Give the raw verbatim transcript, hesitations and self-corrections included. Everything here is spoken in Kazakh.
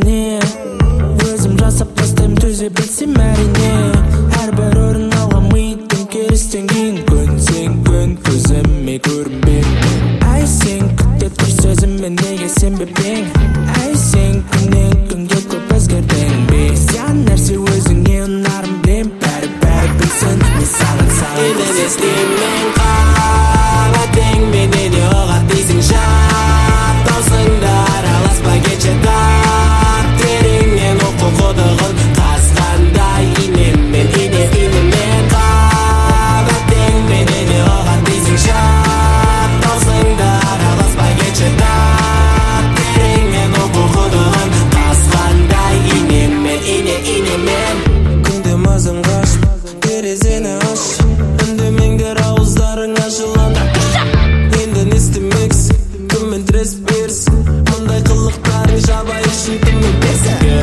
бәріне. Өзім жасап тастайым төзе білсем әрине. Әрбір орын алған миттың керістен кейін көнсең көн, көзіме көрінбе. Әй сен күтте тұр сөзіме, неге сенбепең? Әй сен күннен күнге көп өзгердің бе? Сен нәрсе өзіңе ұнарын білем, бәрі бәрі білсін, мен саған саған Елен естеймін қағатың, мені де оғат дейсің жап. Даусыңда араласпа кетші тап, тереңнен оқу қодығын қазғандай. Инемен, ине, инемен қағатың, мені де оғат дейсің жап. Даусыңда араласпа кетші тап, тереңнен оқу қодығын қазғандай. Инемен, ине, инемен Күнде мазым қаш, терезені аш, үндемеңдер ауыздарың ашыланды. Енді не істемексің, кіммен тірес берсің? Мұндай қылықтарың жабайы үшін кіммен берсің?